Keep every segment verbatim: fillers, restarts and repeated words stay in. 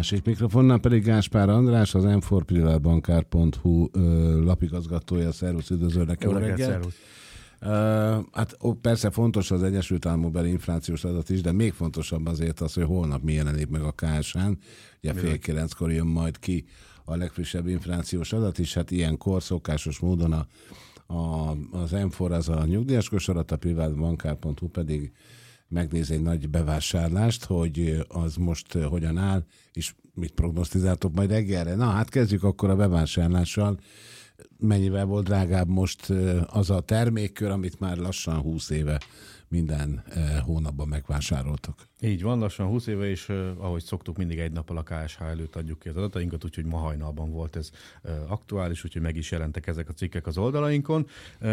másik mikrofonnál pedig Gáspár András, az em négy privátbankár pont hu lapigazgatója. Szervusz, üdvözöllek, jó reggelt! Uh, hát ó, persze fontos az Egyesült Államokbeli inflációs adat is, de még fontosabb azért az, hogy holnap mi jelenik meg a ká es á-n. Ugye fél kilenckor jön majd ki a legfrissebb inflációs adat is, hát ilyenkor szokásos módon a, a, az em négy az a nyugdíjas kosarat, a privátbankár pont hu pedig megnéz egy nagy bevásárlást, hogy az most hogyan áll, és mit prognosztizáltok majd reggelre. Na, hát kezdjük akkor a bevásárlással. Mennyivel volt drágább most az a termékkör, amit már lassan húsz éve minden hónapban megvásároltok? Így van, lassan húsz éve, és ahogy szoktuk, mindig egy nappal a ká es há előtt adjuk ki az adatainkat, úgyhogy ma hajnalban volt ez aktuális, úgyhogy meg is jelentek ezek a cikkek az oldalainkon.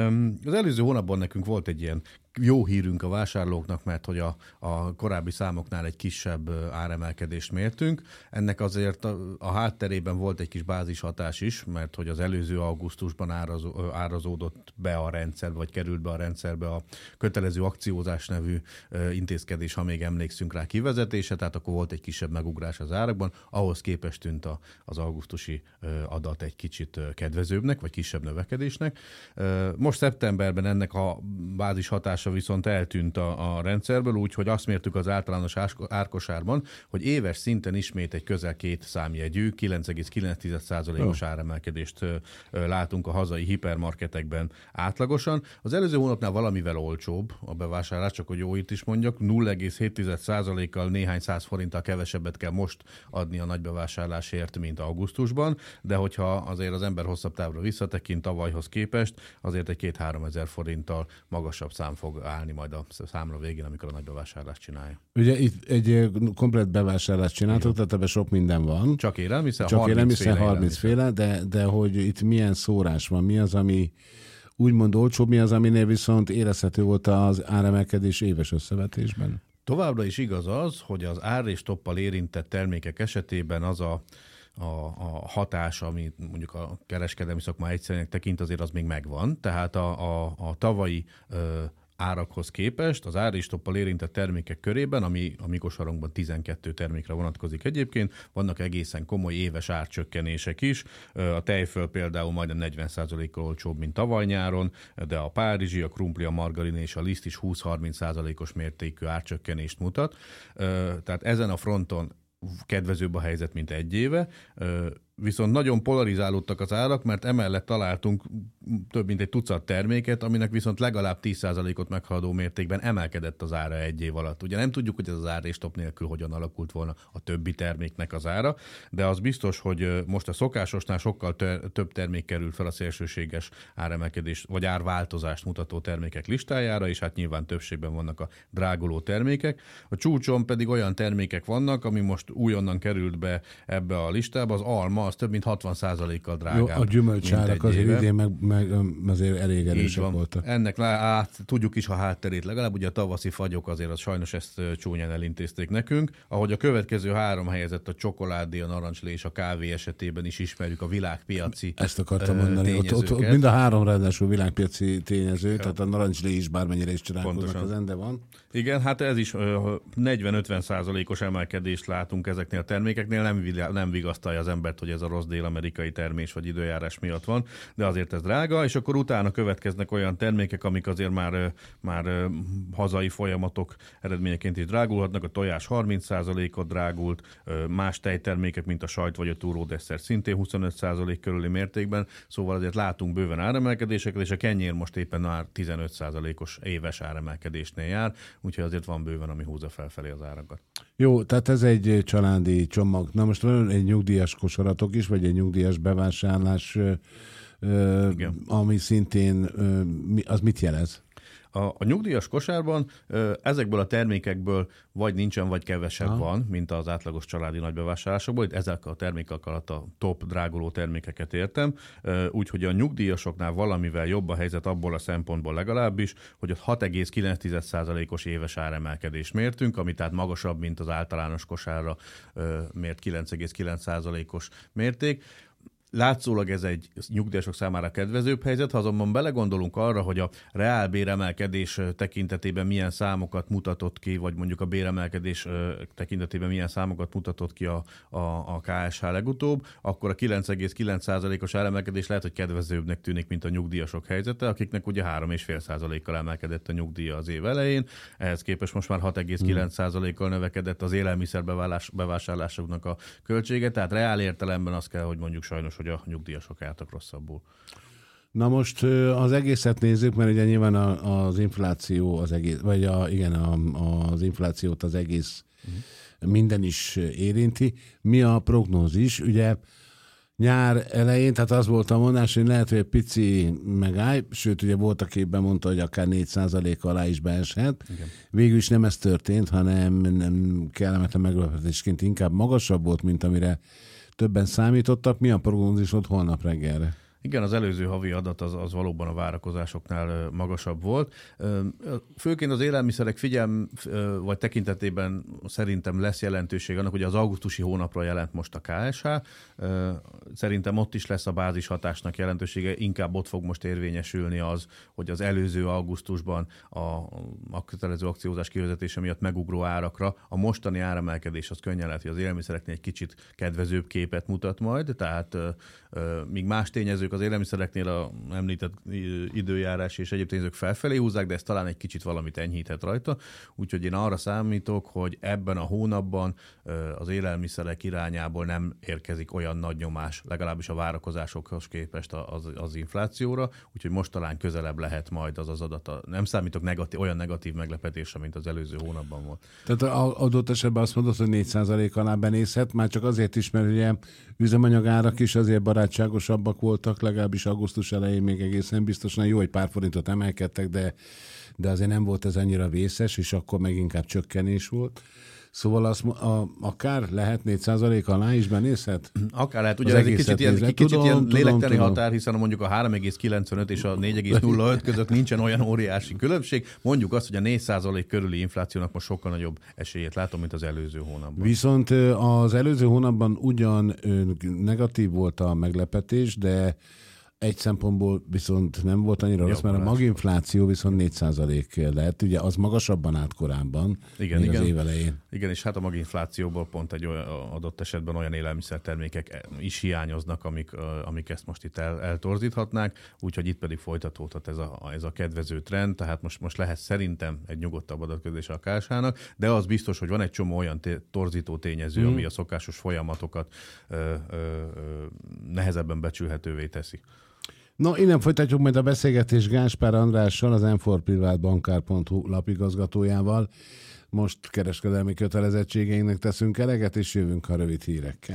Az előző hónapban nekünk volt egy ilyen jó hírünk a vásárlóknak, mert hogy a, a korábbi számoknál egy kisebb áremelkedést mértünk. Ennek azért a, a hátterében volt egy kis bázishatás is, mert hogy az előző augusztusban árazó, árazódott be a rendszer, vagy került be a rendszerbe a kötelező akciózás nevű intézkedés, ha még emlékszünk rá, kivezetése, tehát akkor volt egy kisebb megugrás az árakban, ahhoz képest tűnt a, az augusztusi adat egy kicsit kedvezőbbnek, vagy kisebb növekedésnek. Most szeptemberben ennek a bázishatása viszont eltűnt a, a rendszerből, úgyhogy azt mértük az általános árkosárban, hogy éves szinten ismét egy közel két számjegyű, kilenc egész kilenc százalékos áremelkedést látunk a hazai hipermarketekben átlagosan. Az előző hónapnál valamivel olcsóbb a bevásárlás, csak hogy jó itt is mondjak, nulla egész hét százalékkal néhány száz forinttal kevesebbet kell most adni a nagy bevásárlásért, mint augusztusban, de hogyha azért az ember hosszabb távra visszatekint tavalyhoz képest, azért egy két-három ezer forinttal magasabb szám fog állni majd a számla végén, amikor a nagy bevásárlást csinálja. Ugye itt egy komplet bevásárlást csináltok, tehát ebben sok minden van. Csak élelmiszer, Csak élelmiszer, harminc féle, de, de hogy itt milyen szórás van, mi az, ami úgymond olcsóbb, mi az, aminél viszont érezhető volt az áremelkedés éves összevetésben? Továbbra is igaz az, hogy az ár és toppal érintett termékek esetében az a, a, a hatás, ami mondjuk a kereskedelmi szakma egyszerűen tekint, azért az még megvan. Tehát a, a, a tavalyi ö, árakhoz képest az ár és toppal érintett termékek körében, ami a mi kosarunkban tizenkét termékre vonatkozik egyébként, vannak egészen komoly éves árcsökkenések is. A tejföl például majdnem negyven százalékkal olcsóbb, mint tavaly nyáron, de a párizsi, a krumpli, a margarin és a liszt is húsz-harminc százalékos mértékű árcsökkenést mutat. Tehát ezen a fronton kedvezőbb a helyzet, mint egy éve. Viszont nagyon polarizálódtak az árak, mert emellett találtunk több mint egy tucat terméket, aminek viszont legalább tíz százalékot meghaladó mértékben emelkedett az ára egy év alatt. Ugye nem tudjuk, hogy ez az ár és top nélkül hogyan alakult volna a többi terméknek az ára, de az biztos, hogy most a szokásosnál sokkal ter- több termék került fel a szélsőséges áremelkedés vagy árváltozást mutató termékek listájára, és hát nyilván többségben vannak a dráguló termékek. A csúcson pedig olyan termékek vannak, ami most újonnan került be ebbe a listába, az alma, az több mint hatvan százalékkal drágább. Jó, a gyümölcsárak azért idén meg, meg azért elég erősek voltak. Ennek át, tudjuk is a hátterét legalább, ugye a tavaszi fagyok azért az sajnos ezt csúnyán elintézték nekünk. Ahogy a következő három helyezett, a csokoládé, a narancslé és a kávé esetében is ismerjük a világpiaci Ezt akartam mondani, ott, ott, ott mind a három ráadásul világpiaci tényező, ja. Tehát a narancslé is bármennyire is csodálkoznak ezen, de van. Igen, hát ez is negyven-ötven százalékos emelkedést látunk ezeknél a termékeknél, nem, nem vigasztalja az embert, hogy ez a rossz dél-amerikai termés vagy időjárás miatt van, de azért ez drága, és akkor utána következnek olyan termékek, amik azért már, már hazai folyamatok eredményeként is drágulhatnak. A tojás harminc százalékot drágult, más tejtermékek, mint a sajt vagy a túródesszert szintén huszonöt százalék körüli mértékben, szóval azért látunk bőven áremelkedéseket, és a kenyér most éppen már tizenöt százalékos éves áremelkedésnél jár, úgyhogy azért van bőven, ami húzza felfelé az árakat. Jó, tehát ez egy családi csomag. Na most van egy nyugdíjas kosaratok is, vagy egy nyugdíjas bevásárlás, ö, ami szintén, ö, az mit jelez? A, a nyugdíjas kosárban ö, ezekből a termékekből vagy nincsen, vagy kevesebb ha. van, mint az átlagos családi nagybevásárlásokból. Itt ezek a termékek alatt a top dráguló termékeket értem. Úgyhogy a nyugdíjasoknál valamivel jobb a helyzet abból a szempontból legalábbis, hogy ott hat egész kilenc százalékos éves áremelkedést mértünk, ami tehát magasabb, mint az általános kosárra ö, mért kilenc egész kilenc százalékos mérték. Látszólag ez egy nyugdíjasok számára kedvezőbb helyzet, ha azonban belegondolunk arra, hogy a reál béremelkedés tekintetében milyen számokat mutatott ki, vagy mondjuk a béremelkedés tekintetében milyen számokat mutatott ki a, a, a ká es há legutóbb, akkor a kilenc egész kilenc százalékos áremelkedés lehet, hogy kedvezőbbnek tűnik, mint a nyugdíjasok helyzete, akiknek ugye három egész öt százalékkal emelkedett a nyugdíja az év elején, ehhez képest most már hat egész kilenc százalékkal növekedett az élelmiszer bevásárlásoknak a költsége, tehát reál értelemben azt kell, hogy mondjuk sajnos, hogy a nyugdíjasok álltak rosszabbul. Na most az egészet nézzük, mert ugye nyilván az infláció, az egész, vagy a, igen, a, az inflációt az egész uh-huh. minden is érinti. Mi a prognózis? Ugye nyár elején, tehát az volt a mondás, hogy lehet, hogy egy pici megáll, sőt, ugye volt, aki bemondta, hogy akár négy százalék alá is beeshet. Igen. Végül is nem ez történt, hanem nem kellemetlen meglepetésként inkább magasabb volt, mint amire többen számítottak. Mi a prognózisod holnap reggelre? Igen, az előző havi adat az, az valóban a várakozásoknál magasabb volt. Főként az élelmiszerek figyelm vagy tekintetében szerintem lesz jelentőség annak, hogy az augusztusi hónapra jelent most a ká es há. Szerintem ott is lesz a bázis hatásnak jelentősége, inkább ott fog most érvényesülni az, hogy az előző augusztusban a, a kötelező akciózás kivezetése miatt megugró árakra a mostani áremelkedés az könnyen lehet, hogy az élelmiszereknél egy kicsit kedvezőbb képet mutat majd, tehát míg más tényezők az élelmiszereknél a említett időjárás és egyéb tényezők felfelé húzzák, de ez talán egy kicsit valamit enyhíthet rajta. Úgyhogy én arra számítok, hogy ebben a hónapban az élelmiszerek irányából nem érkezik olyan nagy nyomás, legalábbis a várakozásokhoz képest az, az inflációra, úgyhogy most talán közelebb lehet majd az az adat. Nem számítok negatív, olyan negatív meglepetésre, mint az előző hónapban volt. Tehát adott esetben azt mondod, hogy négy százalék alá benézhet, már csak azért is, mert ugye üzemanyagárak is azért barátságosabbak voltak, legalábbis augusztus elején még egészen biztosan. Jó, hogy pár forintot emelkedtek, de, de azért nem volt ez annyira vészes, és akkor meg inkább csökkenés volt. Szóval az, a, akár lehet négy százalék alá is benézhet? Akár lehet, ugye ez egy kicsit, ilyen, kicsit tudom, ilyen lélektani tudom. határ, hiszen mondjuk a három egész kilencvenöt és a négy egész nulla öt között nincsen olyan óriási különbség. Mondjuk azt, hogy a négy százalék körüli inflációnak most sokkal nagyobb esélyét látom, mint az előző hónapban. Viszont az előző hónapban ugyan negatív volt a meglepetés, de egy szempontból viszont nem volt annyira rossz, mert a maginfláció viszont négy százalék lett. Ugye az magasabban állt korábban, igen, igen. az év elején. Igen, és hát a maginflációból pont egy olyan, adott esetben olyan élelmiszertermékek is hiányoznak, amik, amik ezt most itt el, eltorzíthatnák, úgyhogy itt pedig folytatódhat ez a, ez a kedvező trend, tehát most, most lehet szerintem egy nyugodtabb adatközlése a ká es há-nak, de az biztos, hogy van egy csomó olyan té- torzító tényező, hmm. ami a szokásos folyamatokat ö, ö, ö, nehezebben becsülhetővé teszi. No, innen folytatjuk majd a beszélgetést Gáspár Andrással, az em négy privát bankár pont hu lapigazgatójával. Most kereskedelmi kötelezettségeinknek teszünk eleget, és jövünk a rövid hírekkel.